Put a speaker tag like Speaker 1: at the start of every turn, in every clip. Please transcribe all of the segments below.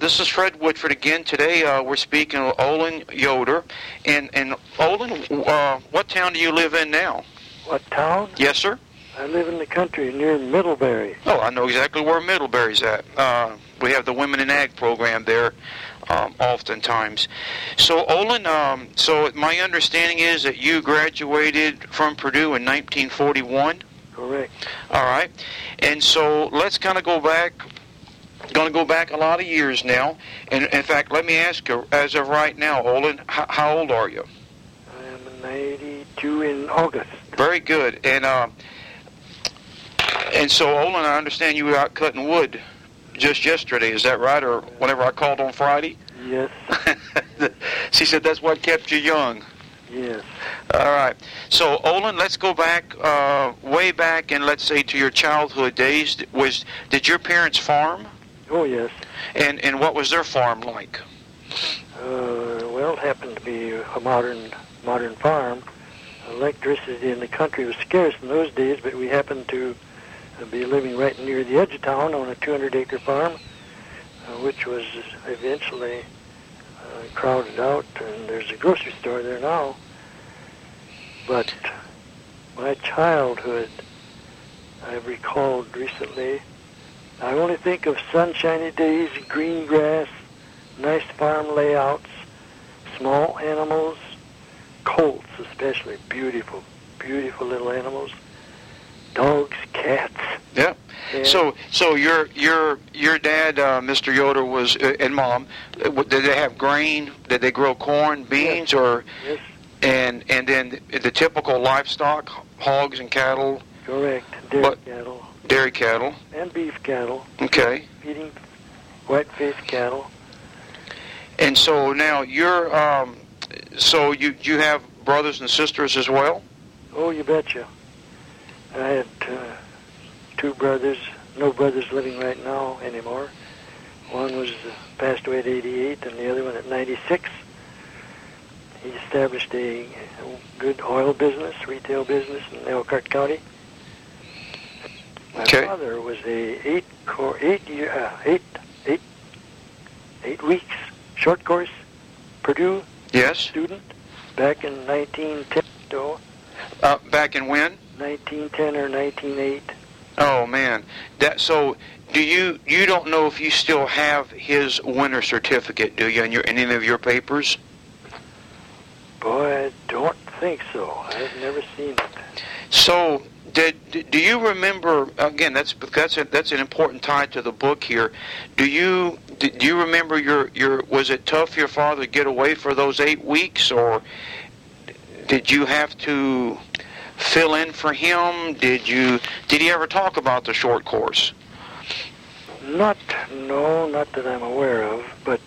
Speaker 1: This is Fred Woodford again. Today we're speaking with Olin Yoder. And Olin, what town do you live in now?
Speaker 2: What town?
Speaker 1: Yes, sir.
Speaker 2: I live in the country near Middlebury.
Speaker 1: Oh, I know exactly where Middlebury's at. We have the Women in Ag program there oftentimes. So, Olin, so my understanding is that you graduated from Purdue in 1941?
Speaker 2: Correct.
Speaker 1: All right. And so let's kind of go back. Going to go back a lot of years now. And in fact, let me ask you, as of right now, Olin, how old are you?
Speaker 2: I'm 92 in August.
Speaker 1: Very good. And so, Olin, I understand you were out cutting wood just yesterday. Is that right? Or whenever I called on Friday?
Speaker 2: Yes.
Speaker 1: She said that's what kept you young.
Speaker 2: Yes.
Speaker 1: All right. So, Olin, let's go back, way back, and let's say to your childhood days. Did your parents farm?
Speaker 2: Oh, yes.
Speaker 1: And what was their farm like?
Speaker 2: Well, it happened to be a modern farm. Electricity in the country was scarce in those days, but we happened to be living right near the edge of town on a 200-acre farm, which was eventually crowded out, and there's a grocery store there now. But my childhood, I've recalled recently, I only think of sunshiny days, green grass, nice farm layouts, small animals, colts especially, beautiful, beautiful little animals, dogs, cats.
Speaker 1: Yeah.
Speaker 2: And
Speaker 1: So your dad, Mr. Yoder, was and Mom. Did they have grain? Did they grow corn, beans,
Speaker 2: yes.
Speaker 1: or?
Speaker 2: Yes.
Speaker 1: And then the typical livestock, hogs and cattle.
Speaker 2: Correct. Cattle.
Speaker 1: Dairy cattle.
Speaker 2: And beef cattle.
Speaker 1: Okay.
Speaker 2: Feeding white-faced cattle.
Speaker 1: And so now you're, so you have brothers and sisters as well?
Speaker 2: Oh, you betcha. I had two brothers, no brothers living right now anymore. One was passed away at 88 and the other one at 96. He established a good oil business, retail business in Elkhart County. My father was a 8 weeks short course Purdue student back in 1910.
Speaker 1: Back in when?
Speaker 2: 1910 or 1908.
Speaker 1: Oh man, so do you don't know if you still have his winter certificate, do you, in any of your papers?
Speaker 2: Boy, I don't think so. I've never seen it.
Speaker 1: So, do you remember? Again, that's an important tie to the book here. Do you remember your? Was it tough for your father to get away for those 8 weeks, or did you have to fill in for him? Did he ever talk about the short course?
Speaker 2: Not that I'm aware of. But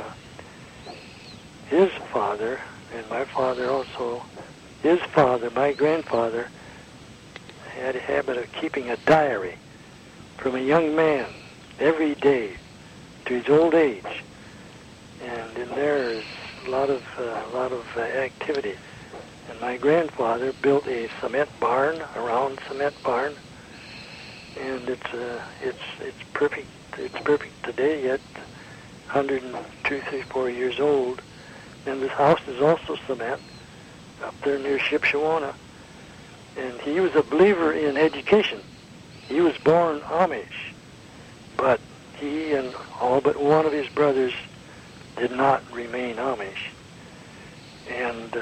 Speaker 2: his father. And my father also, his father, my grandfather, had a habit of keeping a diary from a young man every day to his old age. And in there is a lot of activity. And my grandfather built a cement barn, a round cement barn, and it's perfect. It's perfect today, yet 102, 3, 4 years old. And this house is also cement up there near Shipshawana. And he was a believer in education. He was born Amish, but he and all but one of his brothers did not remain Amish. And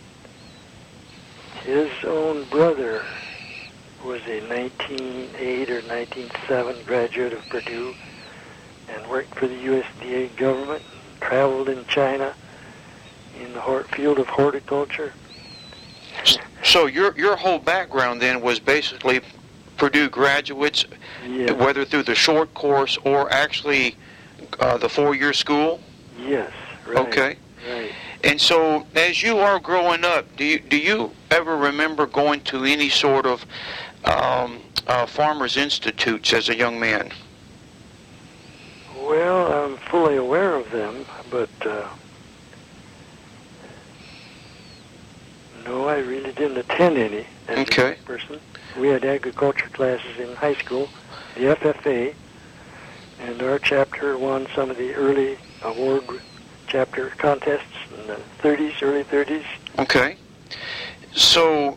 Speaker 2: his own brother was a 1908 or 1907 graduate of Purdue and worked for the USDA government, traveled in China in the field of horticulture.
Speaker 1: So your whole background then was basically Purdue graduates,
Speaker 2: yes.
Speaker 1: Whether through the short course or actually the 4-year school?
Speaker 2: Yes, right.
Speaker 1: Okay.
Speaker 2: Right.
Speaker 1: And so as you are growing up, do you ever remember going to any sort of farmers' institutes as a young man?
Speaker 2: Well, I'm fully aware of them, but no, I really didn't attend any as a young person. We had agriculture classes in high school, the FFA, And our chapter won some of the early award chapter contests in the 30s, early 30s.
Speaker 1: Okay. So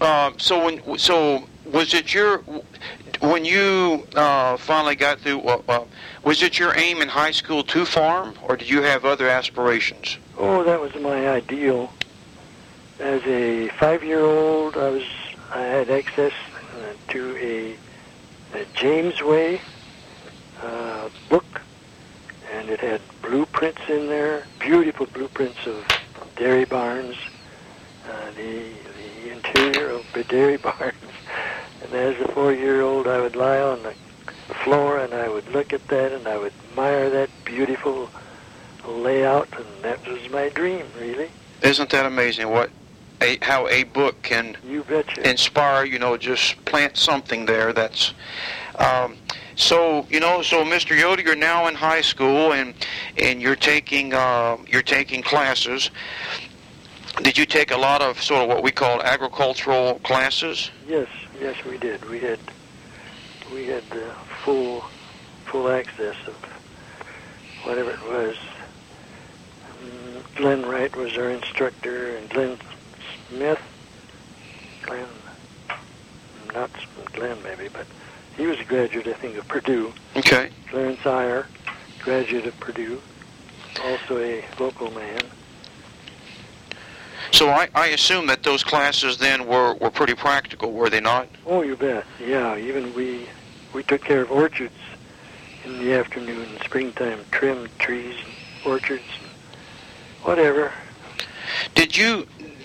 Speaker 1: was it when you finally got through? Was it your aim in high school to farm, or did you have other aspirations?
Speaker 2: Oh, that was my ideal. As a 5-year-old, I had access to a James Way book, and it had blueprints in there, beautiful blueprints of dairy barns, the interior of the dairy barns. And as a 4-year-old, I would lie on the floor and I would look at that and I would admire that beautiful layout, and that was my dream, really.
Speaker 1: Isn't that amazing? How a book can
Speaker 2: you betcha.
Speaker 1: Inspire, just plant something there. That's so Mr. Yoder, you're now in high school and you're taking classes. Did you take a lot of sort of what we call agricultural classes?
Speaker 2: Yes, we did. We had full access of whatever it was. Glenn Wright was our instructor, and Glenn not Glenn maybe, but he was a graduate, I think, of Purdue.
Speaker 1: Okay.
Speaker 2: Clarence Iyer, graduate of Purdue, also a local man.
Speaker 1: So I assume that those classes then were pretty practical, were they not?
Speaker 2: Oh, you bet. Yeah, even we took care of orchards in the afternoon, springtime, trimmed trees, orchards, and whatever.
Speaker 1: Did you,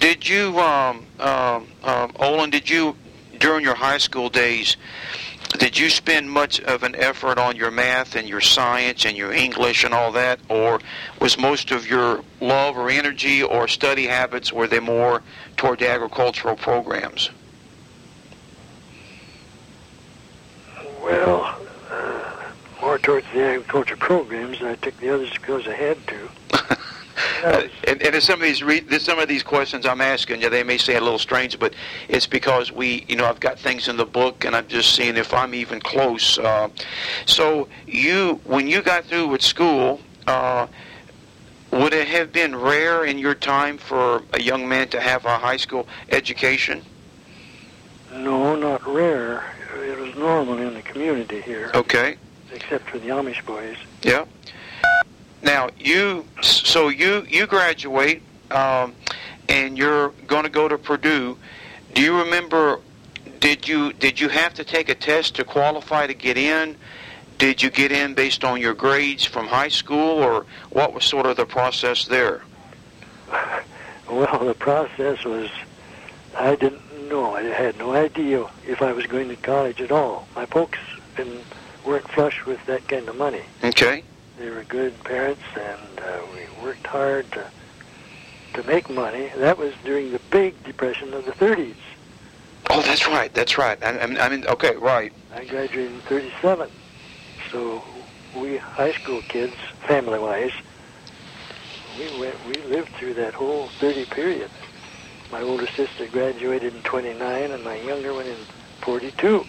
Speaker 1: Olin, during your high school days, did you spend much of an effort on your math and your science and your English and all that, or was most of your love or energy or study habits, were they more toward the agricultural programs?
Speaker 2: Well, more towards the agriculture programs. I took the others because I had to.
Speaker 1: And some of these questions I'm asking you, they may seem a little strange, but it's because I've got things in the book, and I'm just seeing if I'm even close. So when you got through with school, would it have been rare in your time for a young man to have a high school education?
Speaker 2: No, not rare. It was normal in the community here.
Speaker 1: Okay.
Speaker 2: Except for the Amish boys.
Speaker 1: Yeah. Now, you graduate, and you're going to go to Purdue. Do you remember, did you have to take a test to qualify to get in? Did you get in based on your grades from high school, or what was sort of the process there?
Speaker 2: Well, the process was, I didn't know. I had no idea if I was going to college at all. My folks weren't flush with that kind of money.
Speaker 1: Okay.
Speaker 2: They were good parents, and we worked hard to make money. That was during the big depression of the 30s.
Speaker 1: Oh, that's right. I mean, okay, right.
Speaker 2: I graduated in 37. So we high school kids, family-wise, we lived through that whole 30 period. My older sister graduated in 29, and my younger one in 42.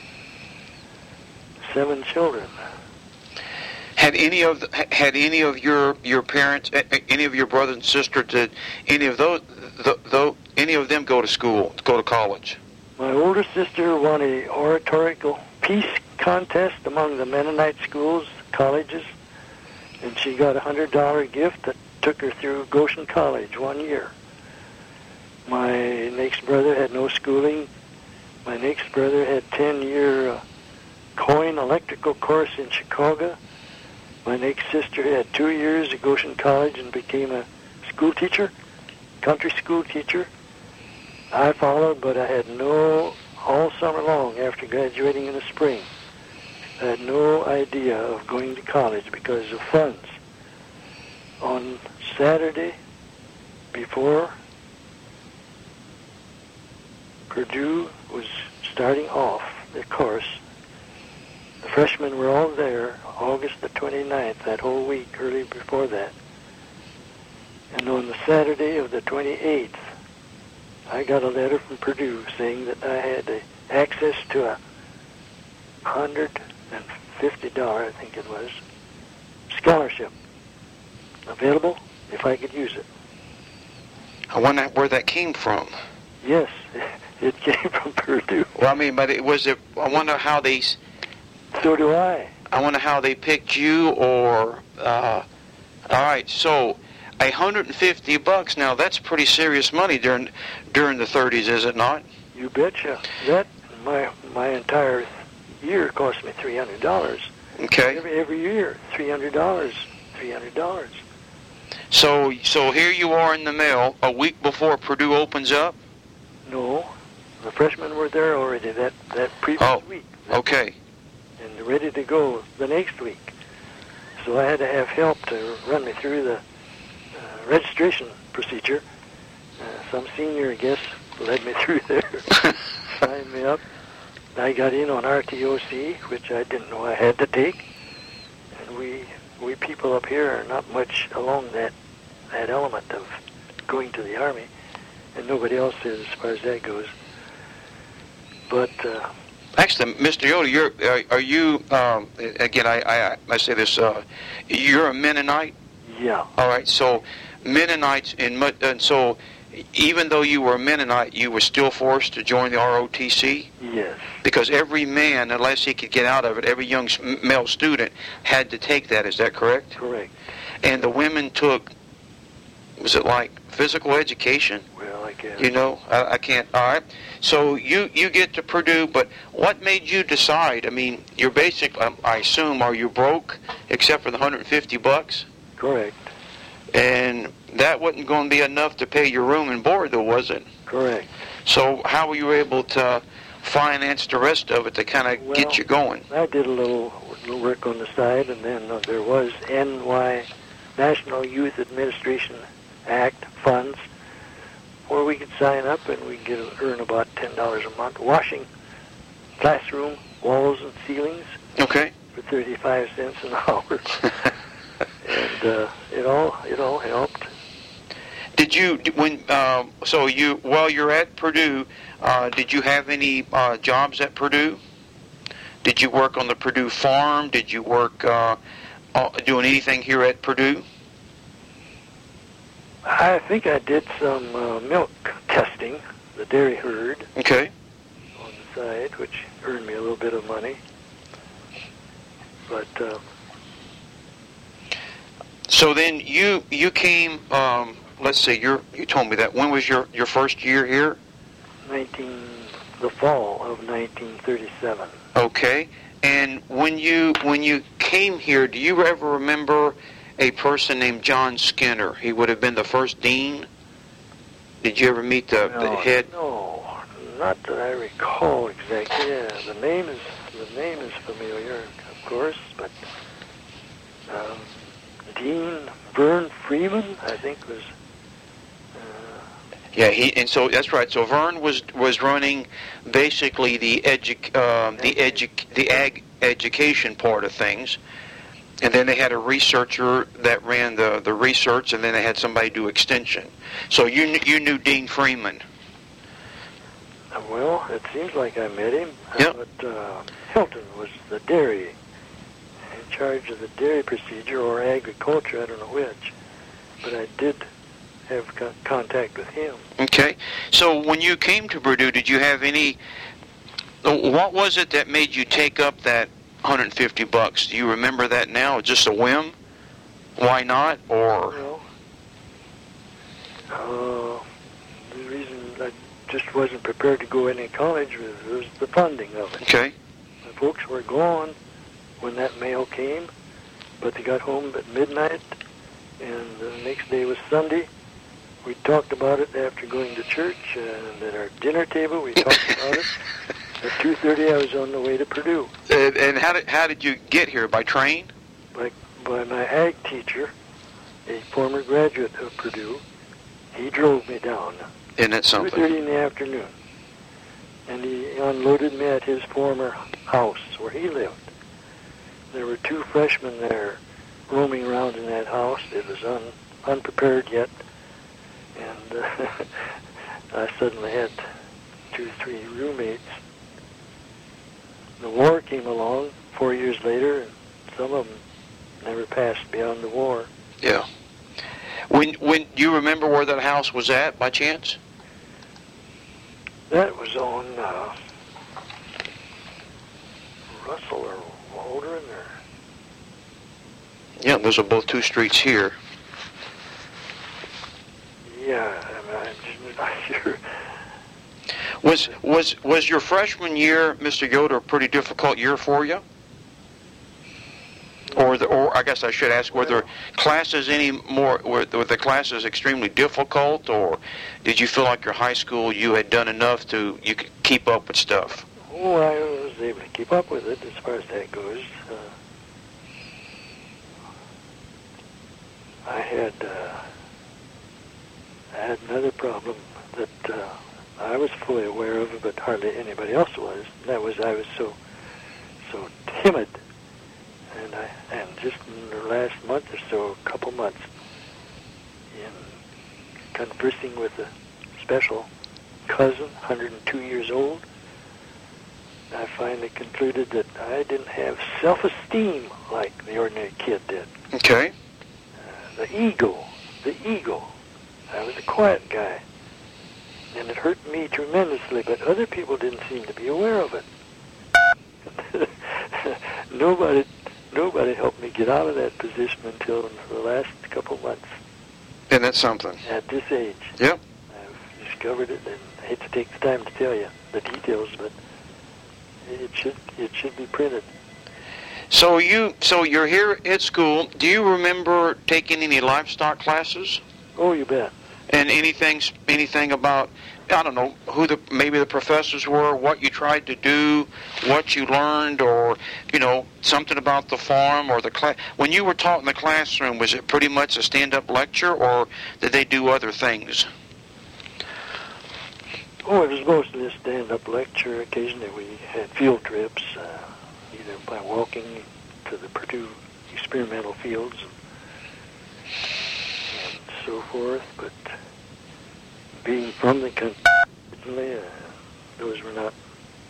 Speaker 2: 7 children.
Speaker 1: Had any of your parents, any of your brothers and sisters, did any of them go to school, go to college?
Speaker 2: My older sister won a oratorical peace contest among the Mennonite schools, colleges, and she got a $100 gift that took her through Goshen College 1 year. My next brother had no schooling. My next brother had 10-year coin electrical course in Chicago. My next sister had 2 years at Goshen College and became a school teacher, country school teacher. I followed, but I had all summer long after graduating in the spring, I had no idea of going to college because of funds. On Saturday, before Purdue was starting off their course, the freshmen were all there, August the 29th, that whole week, early before that. And on the Saturday of the 28th, I got a letter from Purdue saying that I had access to $150, I think it was, scholarship available if I could use it.
Speaker 1: I wonder where that came from.
Speaker 2: Yes, it came from Purdue.
Speaker 1: Well, I mean, but it was it. I wonder how they.
Speaker 2: So do I.
Speaker 1: I wonder how they picked you, or. All right, so $150 now. That's pretty serious money during the 30s, is it not?
Speaker 2: You betcha. That my entire year cost me $300.
Speaker 1: Okay.
Speaker 2: Every year, $300.
Speaker 1: So here you are in the mail a week before Purdue opens up?
Speaker 2: No, the freshmen were there already that previous week.
Speaker 1: Okay.
Speaker 2: And ready to go the next week. So I had to have help to run me through the registration procedure. Some senior, I guess, led me through there, signed me up. I got in on RTOC, which I didn't know I had to take. And we people up here are not much along that element of going to the Army, and nobody else is as far as that goes. But
Speaker 1: actually, Mr. Yoder, are you again? I say this. You're a Mennonite.
Speaker 2: Yeah.
Speaker 1: All right. So Mennonites and so even though you were a Mennonite, you were still forced to join the ROTC.
Speaker 2: Yes.
Speaker 1: Because every man, unless he could get out of it, every young male student had to take that. Is that correct?
Speaker 2: Correct.
Speaker 1: And the women took, was it like physical education?
Speaker 2: Well, I guess.
Speaker 1: You know, I can't. All right. So you get to Purdue, but what made you decide? I mean, you're basically, I assume, are you broke except for the $150?
Speaker 2: Correct.
Speaker 1: And that wasn't going to be enough to pay your room and board, though, was it?
Speaker 2: Correct.
Speaker 1: So how were you able to finance the rest of it to kind of get you going?
Speaker 2: I did a little work on the side, and then there was NY, National Youth Administration Act funds, where we could sign up and we could earn about $10 a month, washing classroom walls and ceilings.
Speaker 1: Okay.
Speaker 2: For 35 cents an hour. And it all helped.
Speaker 1: Did you while you're at Purdue, did you have any jobs at Purdue? Did you work on the Purdue farm? Did you work doing anything here at Purdue?
Speaker 2: I think I did some milk testing, the dairy herd.
Speaker 1: Okay.
Speaker 2: On the side, which earned me a little bit of money. But
Speaker 1: so then you came. Let's see. You told me that. When was your first year here?
Speaker 2: The fall of 1937.
Speaker 1: Okay. And when you came here, do you ever remember a person named John Skinner? He would have been the first dean. Did you ever meet the head?
Speaker 2: No, not that I recall exactly. Yeah, the name is familiar, of course, but Dean Vern Freeman, I think, was.
Speaker 1: Yeah, so that's right. So Vern was running basically the ag education part of things, and then they had a researcher that ran the research, and then they had somebody do extension. So you knew Dean Freeman.
Speaker 2: Well, it seems like I met him.
Speaker 1: Yep.
Speaker 2: But Hilton was the dairy, in charge of the dairy procedure or agriculture, I don't know which. But I did have contact with him.
Speaker 1: Okay. So when you came to Purdue, did you have any, what was it that made you take up that $150? Do you remember that now? Just a whim? Why not? Or?
Speaker 2: Well, the reason I just wasn't prepared to go into college was the funding of it.
Speaker 1: Okay.
Speaker 2: The folks were gone when that mail came, but they got home at midnight, and the next day was Sunday. We talked about it after going to church, and at our dinner table we talked about it. At 2:30 I was on the way to Purdue.
Speaker 1: And how did you get here? By train?
Speaker 2: By my ag teacher, a former graduate of Purdue. He drove me down.
Speaker 1: Isn't that something?
Speaker 2: 2:30 in the afternoon. And he unloaded me at his former house where he lived. There were 2 freshmen there roaming around in that house. It was unprepared yet. And I suddenly had 2, 3 roommates. The war came along 4 years later, and some of them never passed beyond the war.
Speaker 1: Yeah. When you remember where that house was at, by chance?
Speaker 2: That was on Russell or Waldron or...
Speaker 1: Yeah, those are both two streets here.
Speaker 2: Yeah, I'm just not sure.
Speaker 1: Was your freshman year, Mr. Yoder, a pretty difficult year for you? Or I guess I should ask, were the classes were the classes extremely difficult, or did you feel like your high school you had done enough you could keep up with stuff?
Speaker 2: Oh, I was able to keep up with it as far as that goes. I had another problem that I was fully aware of, but hardly anybody else was. That was I was so timid, and just in the last month or so, a couple months, in conversing with a special cousin, 102 years old, I finally concluded that I didn't have self-esteem like the ordinary kid did.
Speaker 1: Okay.
Speaker 2: The ego. I was a quiet guy, and it hurt me tremendously, but other people didn't seem to be aware of it. Nobody helped me get out of that position until the last couple months.
Speaker 1: And that's something.
Speaker 2: At this age.
Speaker 1: Yep.
Speaker 2: I've discovered it, and I hate to take the time to tell you the details, but it should be printed.
Speaker 1: So you're here at school. Do you remember taking any livestock classes?
Speaker 2: Oh, you bet.
Speaker 1: And anything about, I don't know, maybe the professors were, what you tried to do, what you learned, or, something about the farm or the class. When you were taught in the classroom, was it pretty much a stand-up lecture, or did they do other things?
Speaker 2: Oh, it was mostly a stand-up lecture. Occasionally we had field trips, either by walking to the Purdue experimental fields and so forth, but being from the country, those were not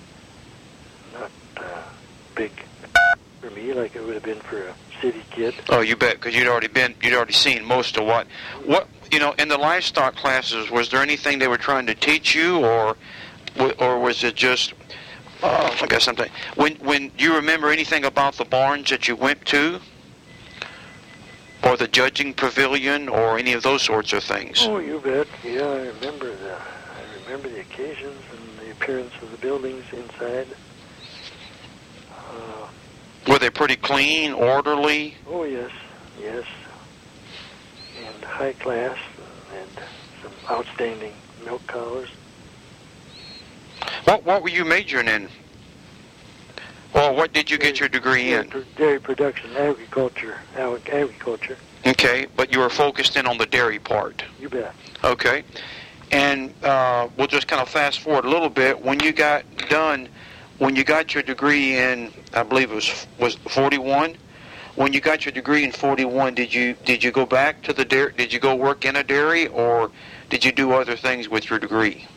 Speaker 2: big for me like it would have been for a city kid.
Speaker 1: Oh, you bet, because you'd already seen most of what in the livestock classes. Was there anything they were trying to teach you, or was it just? I guess something. When you remember anything about the barns that you went to, or the judging pavilion, or any of those sorts of things?
Speaker 2: Oh, you bet. Yeah, I remember the occasions and the appearance of the buildings inside.
Speaker 1: Were they pretty clean, orderly?
Speaker 2: Oh, yes, and high class, and some outstanding milk cows.
Speaker 1: What were you majoring in? Or what did you get your degree in?
Speaker 2: Dairy production, agriculture.
Speaker 1: Okay, but you were focused in on the dairy part.
Speaker 2: You bet.
Speaker 1: Okay, and we'll just kind of fast forward a little bit. When you got your degree in, I believe it was 41. When you got your degree in 41, did you go back to the dairy? Did you go work in a dairy, or did you do other things with your degree?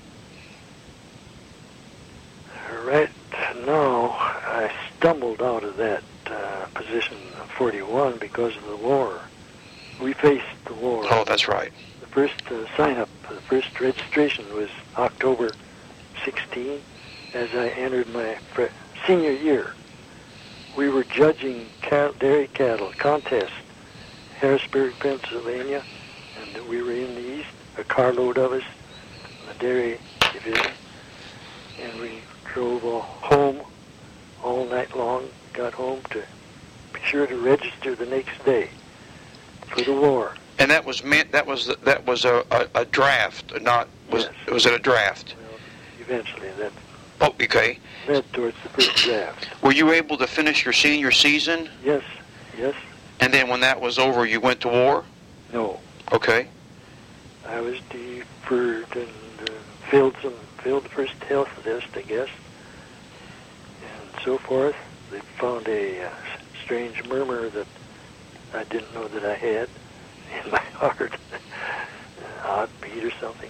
Speaker 2: Right now, I stumbled out of that position in 41 because of the war. We faced the war.
Speaker 1: Oh, that's right.
Speaker 2: The first sign-up, the first registration was October 16, as I entered my senior year. We were judging dairy cattle contest, Harrisburg, Pennsylvania, and we were in the east, a carload of us, in the dairy division, and we drove home all night long, got home to be sure to register the next day for the war.
Speaker 1: And that was a draft,
Speaker 2: Yes.
Speaker 1: Was it a draft?
Speaker 2: Well, eventually that
Speaker 1: Oh, okay.
Speaker 2: led towards the first draft.
Speaker 1: Were you able to finish your senior season?
Speaker 2: Yes.
Speaker 1: And then when that was over, you went to war?
Speaker 2: No.
Speaker 1: Okay.
Speaker 2: I was deferred and failed the first health test, I guess, and so forth. They found a strange murmur that I didn't know that I had in my heart, an odd beat or something.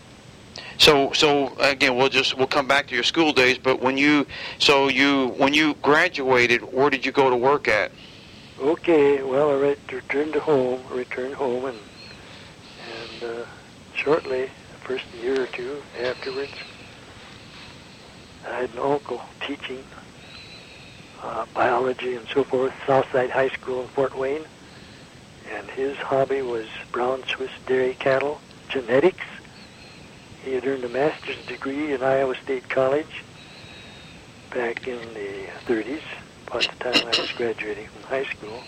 Speaker 1: So again, we'll come back to your school days. But when you graduated, where did you go to work at?
Speaker 2: Okay, well, I returned home, and shortly, the first year or two afterwards, I had an uncle teaching biology and so forth, Southside High School in Fort Wayne, and his hobby was brown Swiss dairy cattle genetics. He had earned a master's degree in Iowa State College back in the 30s, about the time I was graduating from high school.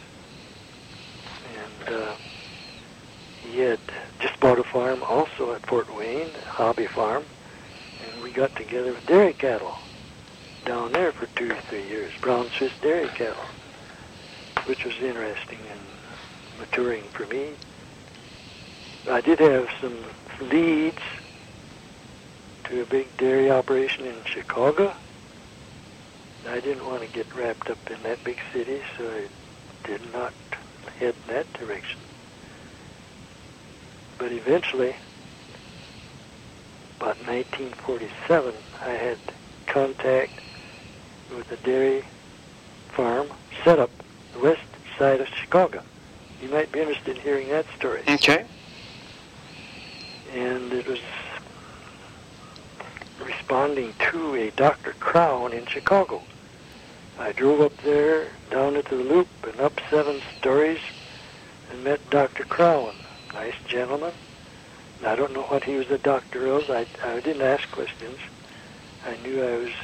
Speaker 2: And he had just bought a farm also at Fort Wayne, a hobby farm, and we got together with dairy cattle down there for 2 or 3 years, brown Swiss dairy cattle, which was interesting and maturing for me. I did have some leads to a big dairy operation in Chicago. I didn't want to get wrapped up in that big city, so I did not head in that direction. But eventually, about 1947, I had contact with a dairy farm set up the west side of Chicago. You might be interested in hearing that story.
Speaker 1: Okay.
Speaker 2: And it was responding to a Dr. Crown in Chicago. I drove up there, down into the loop, and up 7 stories, and met Dr. Crown. Nice gentleman. And I don't know what he was a doctor of. I didn't ask questions. I knew I was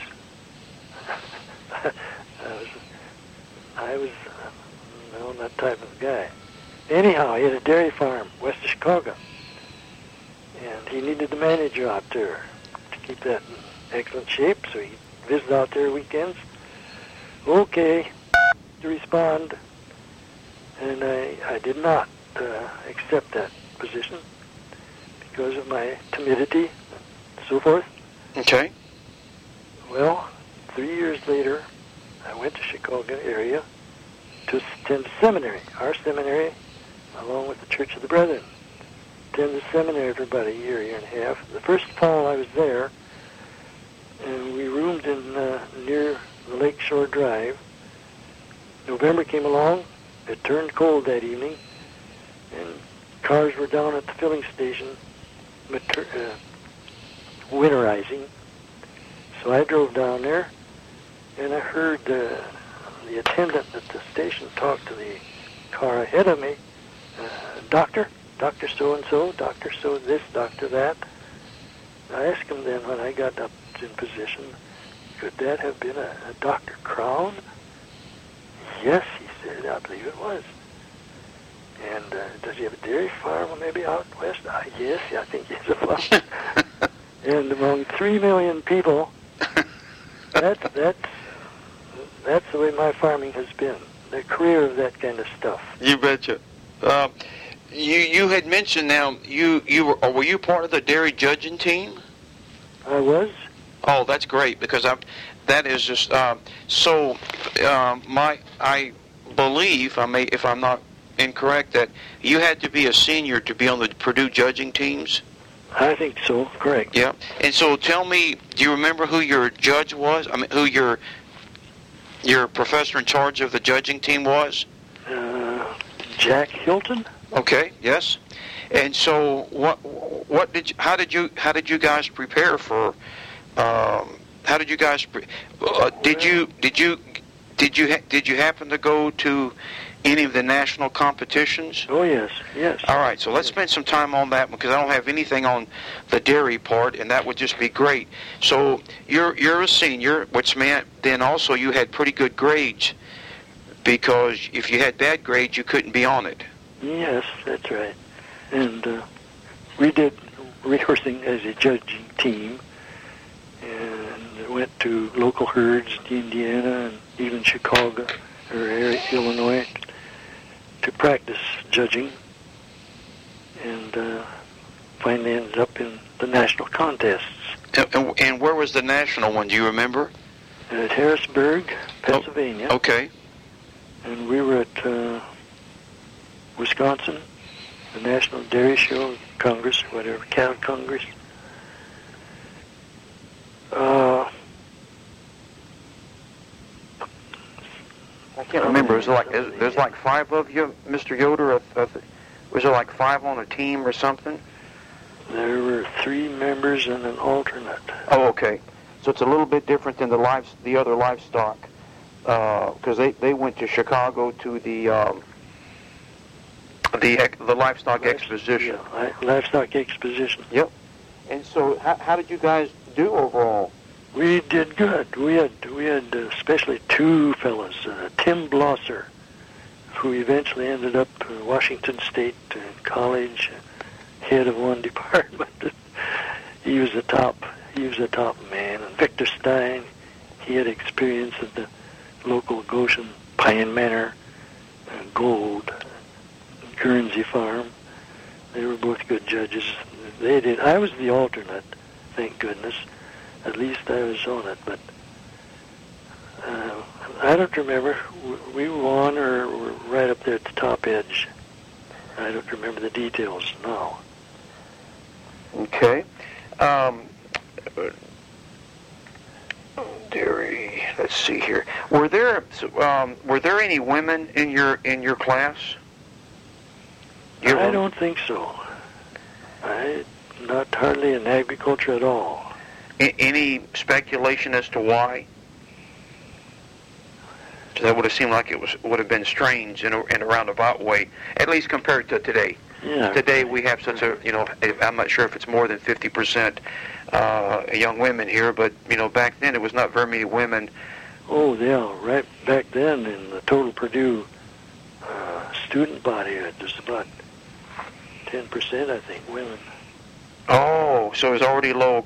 Speaker 2: no, that type of guy. Anyhow, he had a dairy farm west of Chicago, and he needed the manager out there to keep that in excellent shape, so he visited out there weekends. Okay, to respond, and I did not accept that position because of my timidity and so forth.
Speaker 1: Okay.
Speaker 2: Well, 3 years later, I went to Chicago area to attend seminary, our seminary, along with the Church of the Brethren. Attended seminary for about a year, year and a half. The first fall I was there, and we roomed in near the Lakeshore Drive. November came along. It turned cold that evening, and cars were down at the filling station winterizing. So I drove down there, and I heard the attendant at the station talk to the car ahead of me. Doctor so-and-so, Doctor so this, Doctor that. I asked him then when I got up in position, could that have been a Dr. Crown? Yes, he said, I believe it was. And does he have a dairy farm maybe out west? Yes, I think he has a farm. And among 3 million people, that's the way my farming has been. The career of that kind of stuff.
Speaker 1: You betcha. You had mentioned now were you part of the dairy judging team?
Speaker 2: I was.
Speaker 1: Oh, that's great because that is just I believe if I'm not incorrect that you had to be a senior to be on the Purdue judging teams.
Speaker 2: I think so. Correct.
Speaker 1: Yeah. And so tell me, do you remember who your judge was? I mean, who your professor in charge of the judging team was?
Speaker 2: Jack Hilton.
Speaker 1: Okay. Yes. And so how did you guys prepare for? How did you guys? Did you happen to go to any of the national competitions?
Speaker 2: Oh yes, yes.
Speaker 1: All right, so let's spend some time on that because I don't have anything on the dairy part, and that would just be great. So you're a senior, which meant then also you had pretty good grades, because if you had bad grades, you couldn't be on it.
Speaker 2: Yes, that's right. And we did rehearsing as a judging team, and went to local herds in Indiana and even Chicago or Illinois to practice judging, and finally ended up in the national contests.
Speaker 1: And where was the national one? Do you remember?
Speaker 2: At Harrisburg, Pennsylvania.
Speaker 1: Oh, okay.
Speaker 2: And we were at Wisconsin, the National Dairy Show, Congress, or whatever, Cattle Congress.
Speaker 1: I can't remember was like there's like 5 of you, Mr. Yoder. Was there like 5 on a team or something?
Speaker 2: There were 3 members and an alternate.
Speaker 1: Oh, okay. So it's a little bit different than the other livestock, because they went to Chicago to the livestock exposition.
Speaker 2: Yeah, livestock exposition.
Speaker 1: Yep. And so, how did you guys do overall?
Speaker 2: We did good. We had especially 2 fellows, Tim Blosser, who eventually ended up in Washington State College, head of one department. He was a top man. And Victor Stein, he had experience at the local Goshen Pine Manor, Gold, Guernsey Farm. They were both good judges. They did. I was the alternate, thank goodness. At least I was on it, but I don't remember. We won or were right up there at the top edge. I don't remember the details now.
Speaker 1: Okay. Dairy. Let's see here. Were there any women in your class?
Speaker 2: I don't think so. Not hardly in agriculture at all.
Speaker 1: Any speculation as to why? So that would have seemed like would have been strange in a roundabout way, at least compared to today.
Speaker 2: Yeah.
Speaker 1: Today we have such a, I'm not sure if it's more than 50% young women here, but back then it was not very many women.
Speaker 2: Oh yeah, right back then in the total Purdue student body, it was about 10%, I think, women.
Speaker 1: Oh, so it was already low